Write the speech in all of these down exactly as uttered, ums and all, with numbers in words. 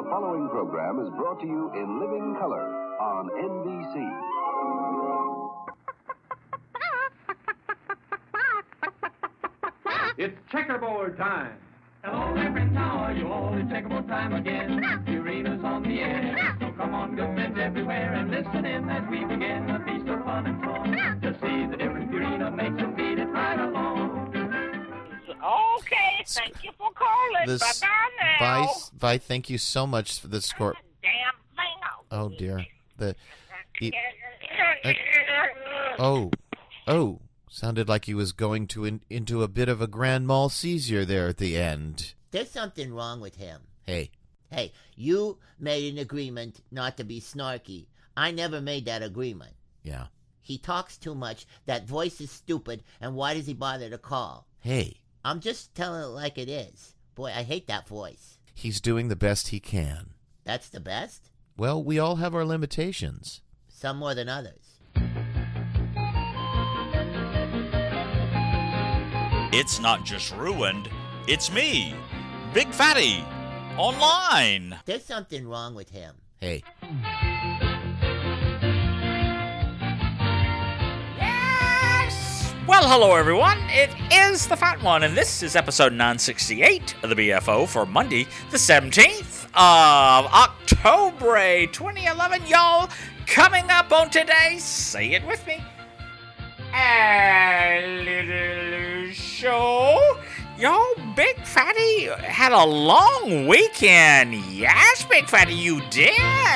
following program is brought to you in living color on N B C. It's checkerboard time. Hello, Reverend Tower, you all in checkerboard time again. Purina's on the air, so come on, good friends everywhere, and listen in as we begin a feast of fun and song. To see the difference Purina makes and feed it right along. Okay, thank you for calling. This, Bye-bye now. Vi, Vi, thank you so much for the score. Damn thing. Oh, dear. The, e- uh, oh, oh. Sounded like he was going to in, into a bit of a grand mal seizure there at the end. There's something wrong with him. Hey. Hey, you made an agreement not to be snarky. I never made that agreement. Yeah. He talks too much, that voice is stupid, and why does he bother to call? Hey. I'm just telling it like it is. Boy, I hate that voice. He's doing the best he can. That's the best? Well, we all have our limitations. Some more than others. It's not just ruined, it's me, Big Fatty, online. There's something wrong with him. Hey. Yes! Well, hello everyone, it is the Fat One, and this is episode nine sixty-eight of the B F O for Monday, the seventeenth of October, twenty eleven, y'all. Coming up on today's, say it with me, a little show. Yo, Big Fatty had a long weekend. Yes, Big Fatty, you did.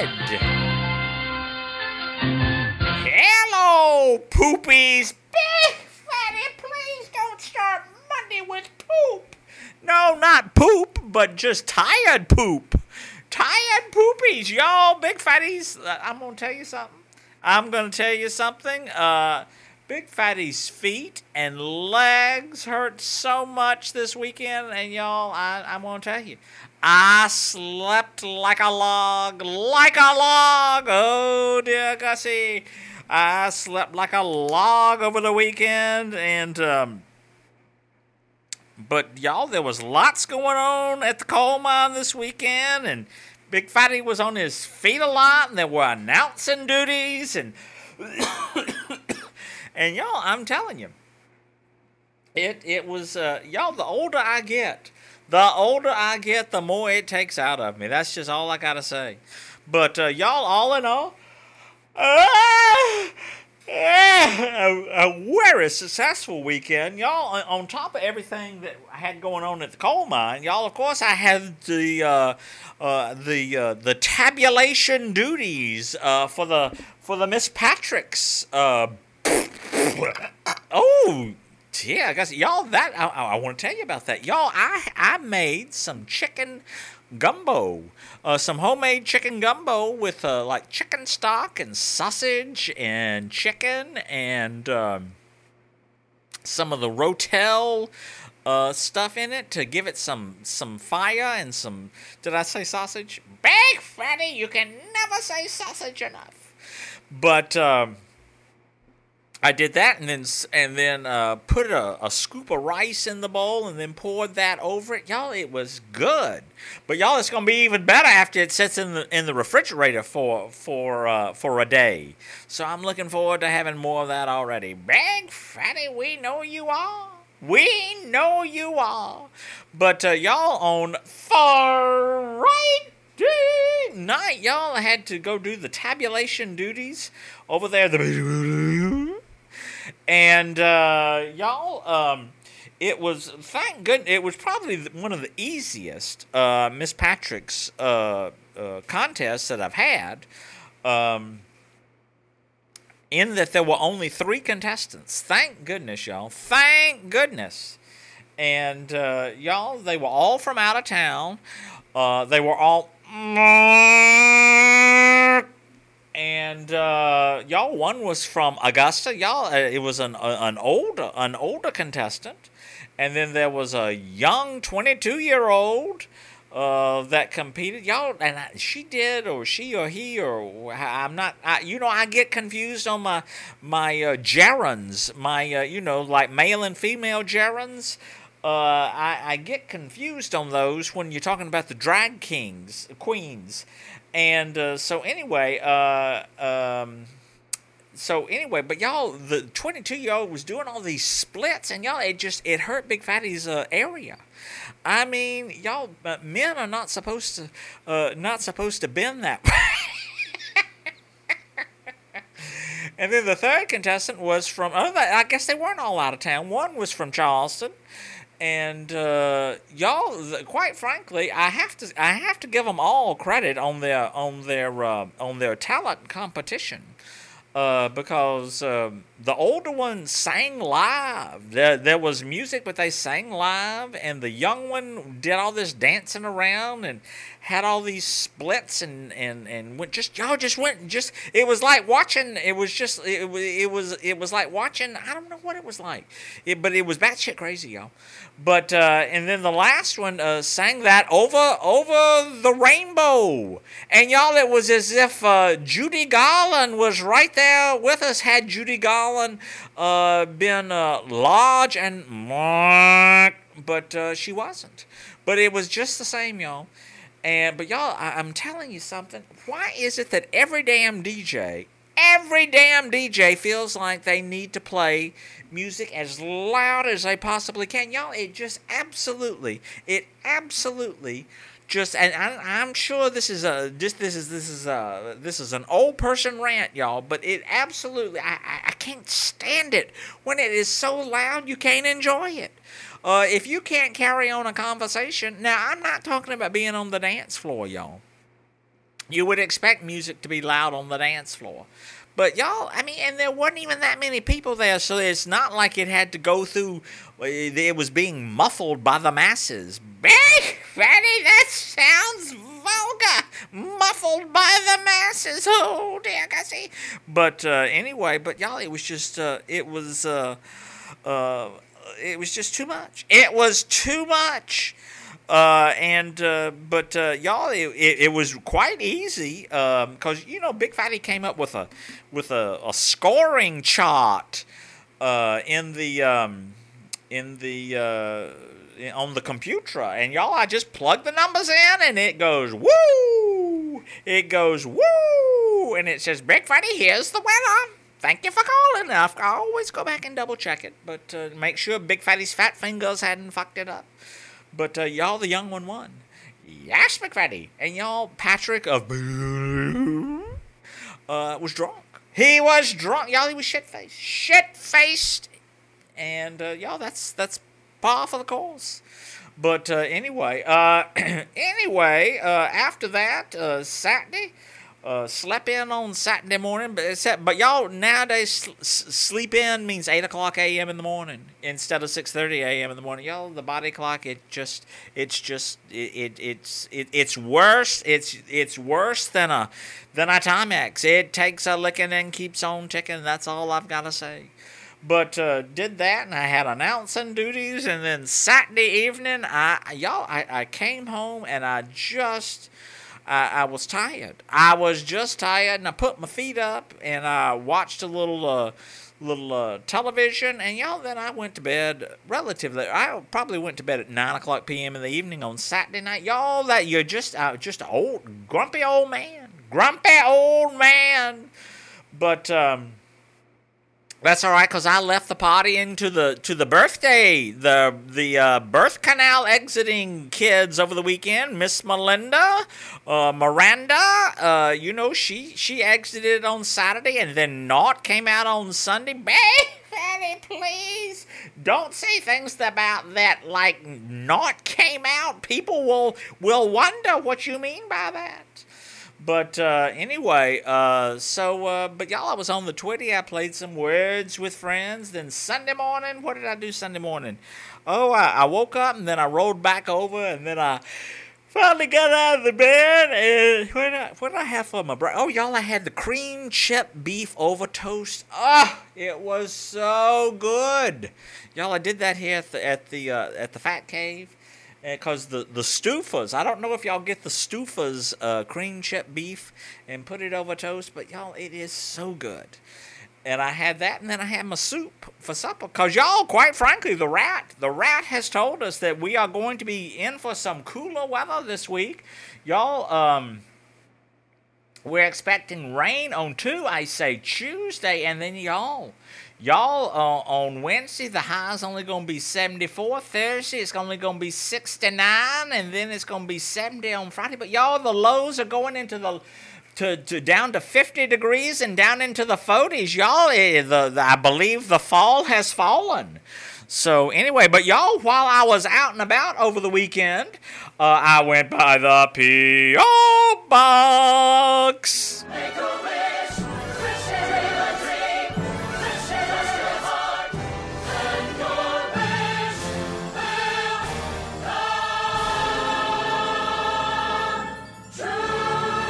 Hello, poopies. Big Fatty, please don't start Monday with poop. No, not poop, but just tired poop. Tired poopies, y'all. Big Fatties, uh, I'm going to tell you something. I'm going to tell you something. Uh... Big Fatty's feet and legs hurt so much this weekend, and y'all, I, I want to tell you, I slept like a log, like a log. Oh dear Gussie, I slept like a log over the weekend, and um, but y'all, there was lots going on at the coal mine this weekend, and Big Fatty was on his feet a lot, and there were announcing duties, and. And y'all, I'm telling you, it it was, uh, y'all, the older I get, the older I get, the more it takes out of me. That's just all I got to say. But uh, y'all, all in all, uh, a, a very successful weekend. Y'all, on top of everything that I had going on at the coal mine, y'all, of course, I had the uh, uh, the uh, the tabulation duties uh, for the for the Miss Patrick's. Uh, Oh, yeah, I guess y'all. That I, I want to tell you about that, y'all. I I made some chicken gumbo, uh, some homemade chicken gumbo with uh, like chicken stock and sausage and chicken and um, some of the Rotel uh, stuff in it to give it some some fire and some. Did I say sausage? Big Fatty, you can never say sausage enough. But. Um, I did that and then and then uh, put a, a scoop of rice in the bowl and then poured that over it. Y'all, it was good. But y'all, it's gonna be even better after it sits in the in the refrigerator for for uh, for a day. So I'm looking forward to having more of that already. Big Fatty, we know you are. We know you are. But uh, y'all, on Friday night, y'all had to go do the tabulation duties over there. The And, uh, y'all, um, it was, thank goodness, it was probably one of the easiest uh, Miss Patrick's uh, uh, contests that I've had, um, in that there were only three contestants. Thank goodness, y'all. Thank goodness. And, uh, y'all, they were all from out of town. Uh, they were all... And uh, y'all, one was from Augusta. Y'all, uh, it was an uh, an older an older contestant, and then there was a young twenty-two year old uh, that competed. Y'all, and I, she did, or she, or he, or I'm not. I, you know, I get confused on my my uh, gerunds, my uh, you know, like male and female gerunds. Uh, I, I get confused on those when you're talking about the drag kings, queens. And uh, so anyway, uh, um, so anyway, but y'all, the twenty-two-year-old was doing all these splits, and y'all, it just, it hurt Big Fatty's uh, area. I mean, y'all, uh, men are not supposed to, uh, not supposed to bend that way. And then the third contestant was from, oh, I guess they weren't all out of town. One was from Charleston. And uh, y'all, quite frankly, I have to I have to give them all credit on their on their uh, on their talent competition, uh, because uh, the older one sang live. There there was music, but they sang live, and the young one did all this dancing around and had all these splits and and and went just y'all just went just it was like watching it was just it, it was it was like watching I don't know what it was like, it, but it was batshit crazy, y'all. But uh, and then the last one uh, sang that over over the rainbow, and y'all, it was as if uh, Judy Garland was right there with us. Had Judy Garland uh, been uh, large and but uh, she wasn't. But it was just the same, y'all. And but y'all, I, I'm telling you something. Why is it that every damn D J, every damn D J feels like they need to play music as loud as they possibly can? Y'all, it just absolutely, it absolutely just, and I, I'm sure this is a, just this is this is a, this is an old person rant, y'all. But it absolutely, I, I, I can't stand it when it is so loud you can't enjoy it. Uh, if you can't carry on a conversation, now I'm not talking about being on the dance floor, y'all. You would expect music to be loud on the dance floor. But y'all, I mean, and there wasn't even that many people there, so it's not like it had to go through, it was being muffled by the masses. Big Fatty, that sounds vulgar. Muffled by the masses. Oh, dear, Gussie. But uh, anyway, but y'all, it was just, uh, it was, uh, uh, it was just too much. It was too much. Uh, and uh, but uh, y'all, it, it, it was quite easy because um, you know Big Fatty came up with a with a, a scoring chart uh, in the um, in the uh, on the computer, and y'all, I just plug the numbers in, and it goes woo, it goes woo, and it says Big Fatty, here's the winner. Thank you for calling. I always go back and double check it, but uh, make sure Big Fatty's fat fingers hadn't fucked it up. But uh, y'all, the young one won. Yes, McFaddy. And y'all, Patrick of uh, was drunk. He was drunk. Y'all, he was shit-faced. Shit-faced. And uh, y'all, that's that's par for the course. But uh, anyway, uh, anyway, uh, after that, uh, Saturday, uh, slept in on Saturday morning. But, except, but y'all, nowadays, sl- sleep in means eight o'clock a.m. in the morning instead of six thirty a.m. in the morning. Y'all, the body clock, it just, it's just, it, it it's, it, it's worse. It's, it's worse than a, than a Timex. It takes a licking and keeps on ticking. That's all I've got to say. But uh, did that, and I had announcing duties, and then Saturday evening, I y'all, I, I came home, and I just, I, I was tired. I was just tired, and I put my feet up, and I watched a little, uh, little uh, television, and y'all, then I went to bed relatively. I probably went to bed at nine o'clock p.m. in the evening on Saturday night. Y'all, that you're just, uh, just an old, grumpy old man, grumpy old man. But um. That's all right, cause I left the party into the to the birthday, the the uh, birth canal exiting kids over the weekend. Miss Melinda, uh, Miranda, uh, you know she she exited on Saturday, and then Naught came out on Sunday. Betty, please don't say things about that like Naught came out. People will will wonder what you mean by that. But uh, anyway, uh, so, uh, but y'all, I was on the Twitty. I played some Words with Friends. Then Sunday morning, what did I do Sunday morning? Oh, I, I woke up, and then I rolled back over, and then I finally got out of the bed. And what did I, what did I have for my breakfast? Oh, y'all, I had the cream chip beef over toast. Oh, it was so good. Y'all, I did that here at the, at the, uh, at the Fat Cave. Because the, the Stufas, I don't know if y'all get the Stufas uh, cream chip beef and put it over toast, but y'all, it is so good. and I had that, and then I had my soup for supper. Because, y'all, quite frankly, the rat, the rat has told us that we are going to be in for some cooler weather this week. Y'all, um, we're expecting rain on two, I say, Tuesday, and then y'all, y'all, uh, on Wednesday, the high's only going to be seventy-four. Thursday, it's only going to be sixty-nine, and then it's going to be seventy on Friday. But, y'all, the lows are going into the... To, to down to fifty degrees and down into the forties. Y'all, eh, the, the I believe the fall has fallen. So anyway, but y'all, while I was out and about over the weekend, uh, I went by the P O Box. Make a wish, wish dream a dream, wish trust your heart, and your wish will come true.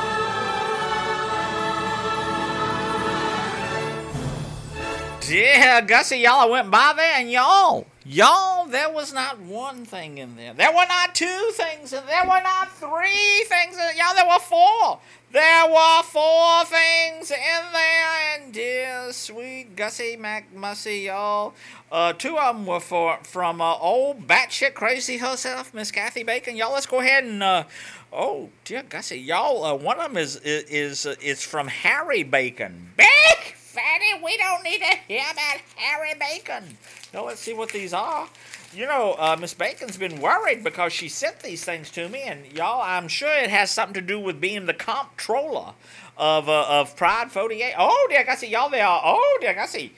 Yeah, Gussie, y'all, I went by there, and y'all, y'all, there was not one thing in there. There were not two things in there. There were not three things in there. Y'all, there were four. There were four things in there, and dear sweet Gussie McMussy, y'all. Uh, two of them were for from uh, old batshit crazy herself, Miss Kathy Bacon. Y'all, let's go ahead and, uh, oh, dear Gussie, y'all, uh, one of them is, is, is, uh, is from Harry Bacon. Big Fatty, we don't need to hear about Harry Bacon. Now, let's see what these are. You know, uh, Miss Bacon's been worried because she sent these things to me, and y'all, I'm sure it has something to do with being the comptroller of uh, of Pride forty-eight. Oh, dear Gussie, y'all, they are. Oh, dear Gussie.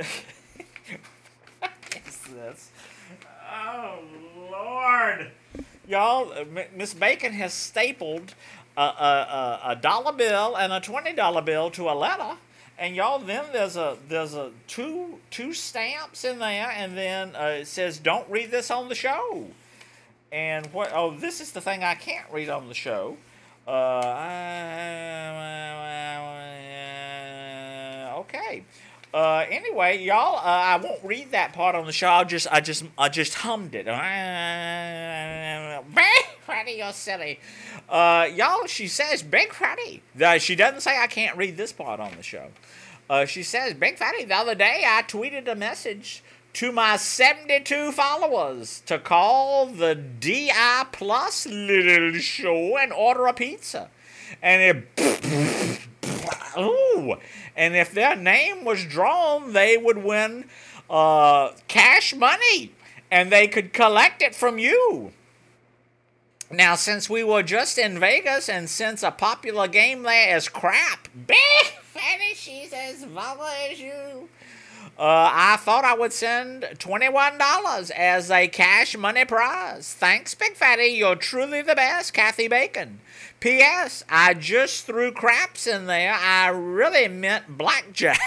What is this? Oh, Lord. Y'all, uh, Miss Bacon has stapled a, a, a, a dollar bill and a twenty dollar bill to a letter. And y'all, then there's a there's a two two stamps in there, and then uh, it says, "Don't read this on the show." And what? Oh, this is the thing I can't read on the show. Uh, okay. Uh, anyway, y'all, uh, I won't read that part on the show. I'll just I just I just hummed it. Fatty, you're silly. Uh, y'all, she says, Big Fatty. Uh, she doesn't say I can't read this part on the show. Uh, she says, Big Fatty, the other day I tweeted a message to my seventy-two followers to call the D I Plus little show and order a pizza. And it... Ooh. And if their name was drawn, they would win uh, cash money. And they could collect it from you. Now, since we were just in Vegas, and since a popular game there is crap, Big Fatty, she's as vulgar as you, uh, I thought I would send twenty-one dollars as a cash money prize. Thanks, Big Fatty. You're truly the best, Kathy Bacon. P S. I just threw craps in there. I really meant blackjack.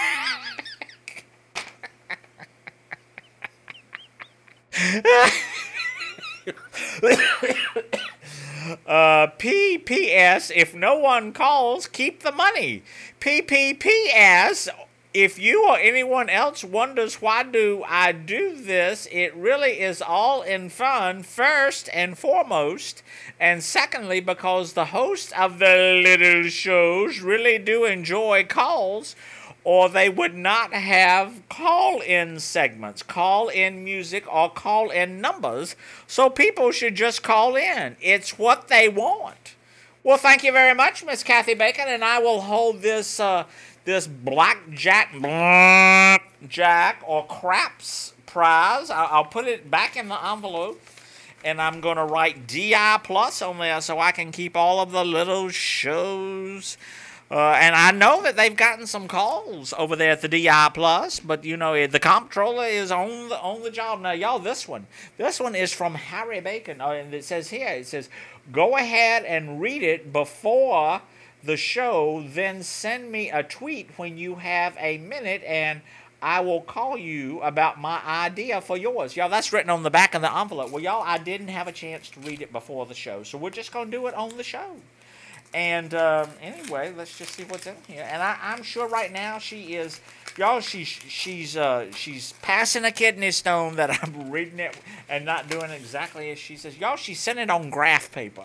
uh, P P S. If no one calls, keep the money. P P P S. If you or anyone else wonders why do I do this, it really is all in fun, first and foremost, and secondly, because the hosts of the little shows really do enjoy calls, or they would not have call-in segments, call-in music, or call-in numbers, so people should just call in. It's what they want. Well, thank you very much, Miss Kathy Bacon, and I will hold this... Uh, This blackjack, blackjack or craps prize. I'll, I'll put it back in the envelope, and I'm going to write D I Plus on there so I can keep all of the little shows. Uh, and I know that they've gotten some calls over there at the D I Plus, but you know the comptroller is on the on the job now. Y'all, this one, this one is from Harry Bacon, uh, and it says here, it says, go ahead and read it before the show, then send me a tweet when you have a minute, and I will call you about my idea for yours. Y'all, that's written on the back of the envelope. Well, y'all, I didn't have a chance to read it before the show, so we're just going to do it on the show. And um, anyway, let's just see what's in here. And I, I'm sure right now she is, y'all, she's she's uh, she's passing a kidney stone that I'm reading it and not doing exactly as she says. Y'all, she sent it on graph paper.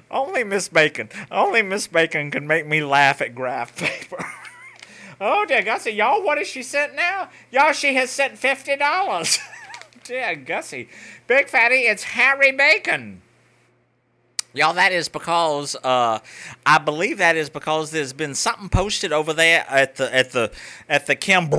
Only Miss Bacon. Only Miss Bacon can make me laugh at graph paper. Oh, dear Gussie. Y'all, what has she sent now? Y'all, she has sent fifty dollars. Dear Gussie. Big Fatty, it's Harry Bacon. Y'all, that is because, uh, I believe that is because there's been something posted over there at the, at the, at the Kim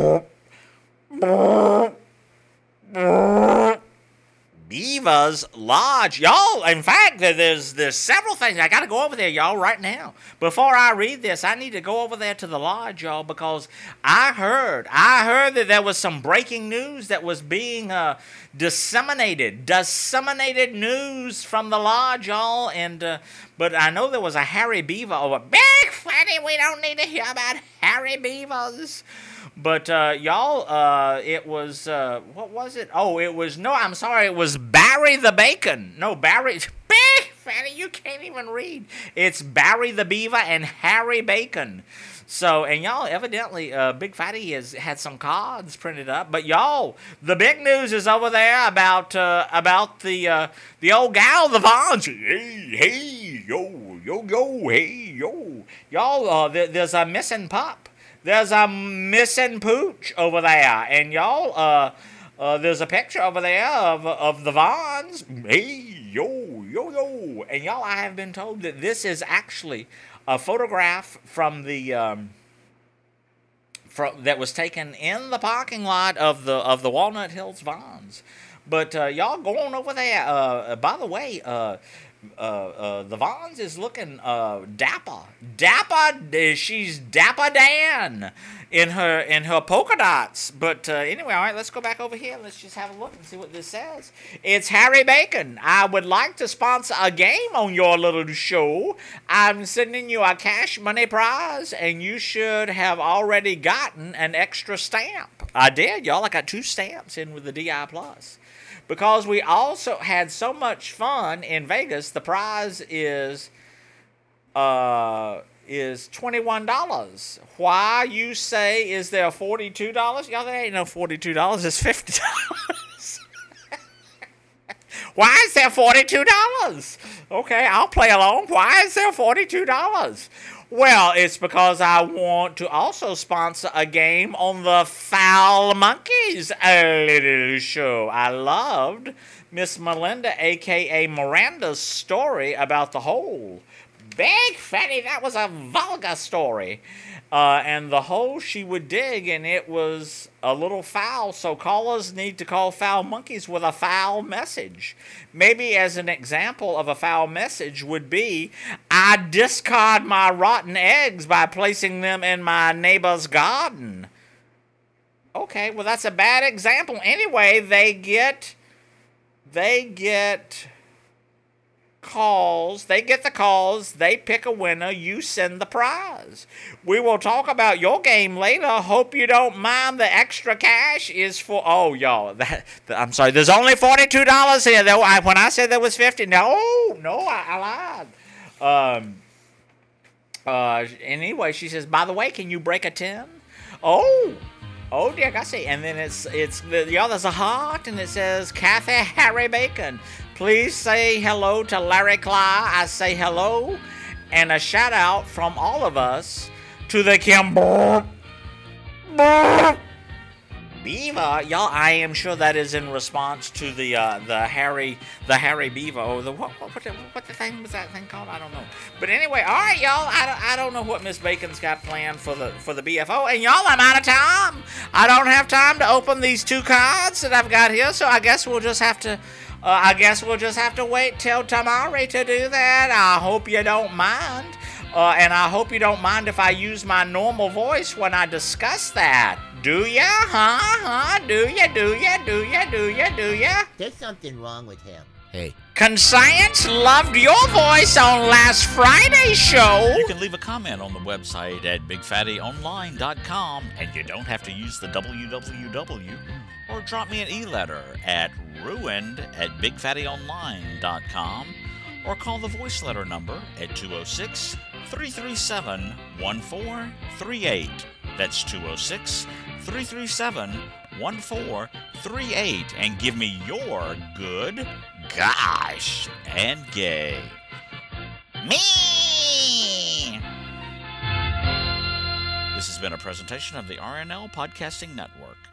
Beaver's Lodge. Y'all, in fact, there's there's several things. I got to go over there, y'all, right now. Before I read this, I need to go over there to the lodge, y'all, because I heard, I heard that there was some breaking news that was being uh, disseminated, disseminated news from the lodge, y'all, and, uh, but I know there was a Harry Beaver over. Big Fatty, we don't need to hear about Harry Beavers. But, uh, y'all, uh, it was, uh, what was it? Oh, it was, no, I'm sorry, it was Barry the Bacon. No, Barry, Big Fatty, you can't even read. It's Barry the Beaver and Harry Bacon. So, and y'all, evidently, uh, Big Fatty has had some cards printed up. But y'all, the big news is over there about, uh, about the, uh, the old gal, the Vons. Hey, hey, yo, yo, yo, hey, yo. Y'all, uh, there, there's a missing pup. There's a missing pooch over there, and y'all, uh, uh, there's a picture over there of of the Vons. Hey, yo, yo, yo, and y'all, I have been told that this is actually a photograph from the um, from that was taken in the parking lot of the of the Walnut Hills Vons. But uh, y'all go on over there. Uh, by the way, uh. Uh, uh, the Vons is looking uh, dapper, dapper. She's Dapper Dan in her in her polka dots. But uh, anyway, all right, let's go back over here. Let's just have a look and see what this says. It's Harry Bacon. I would like to sponsor a game on your little show. I'm sending you a cash money prize, and you should have already gotten an extra stamp. I did, y'all. I got two stamps in with the D I Plus. Because we also had so much fun in Vegas, the prize is uh, is twenty-one dollars. Why, you say, is there forty-two dollars? Y'all, there ain't no forty-two dollars. It's fifty dollars. Why is there forty-two dollars? Okay, I'll play along. Why is there forty-two dollars? Well, it's because I want to also sponsor a game on the Foul Monkeys a little show. I loved Miss Melinda, a k a. Miranda's story about the hole. Big Fatty, that was a vulgar story. Uh, and the hole she would dig, and it was a little foul, so callers need to call Foul Monkeys with a foul message. Maybe as an example of a foul message would be, I discard my rotten eggs by placing them in my neighbor's garden. Okay, well, that's a bad example. Anyway, they get, they get calls, they get the calls, they pick a winner, you send the prize. We will talk about your game later. Hope you don't mind. The extra cash is for, oh, y'all, that, I'm sorry, there's only forty-two dollars here. Though I, when I said there was fifty, no, no, I, I lied. Um, uh, anyway, she says, by the way, can you break a ten? Oh, oh, dear, I see. And then it's, it's, y'all, there's a heart, and it says, Kathy Harry Bacon. Please say hello to Larry Cly. I say hello, and a shout out from all of us to the Kim Beaver. Y'all, I am sure that is in response to the uh, the Harry the Harry Beaver or the what what what the, what the thing was that thing called? I don't know. But anyway, all right, y'all. I don't, I don't know what Miss Bacon's got planned for the for the B F O. And y'all, I'm out of time. I don't have time to open these two cards that I've got here, so I guess we'll just have to. Uh, I guess we'll just have to wait till tomorrow to do that. I hope you don't mind. Uh, and I hope you don't mind if I use my normal voice when I discuss that. Do ya? Huh? Huh? Do ya? Do ya? Do ya? Do ya? Do ya? There's something wrong with him. Hey. Conscience loved your voice on last Friday's show. You can leave a comment on the website at big fatty online dot com, and you don't have to use the w w w. Or drop me an e-letter at ruined at big fatty online dot com, or call the voice letter number at two oh six, three three seven, one four three eight. That's two oh six, three three seven, one four three eight, and give me your good, gosh, and gay. Me! This has been a presentation of the R N L Podcasting Network.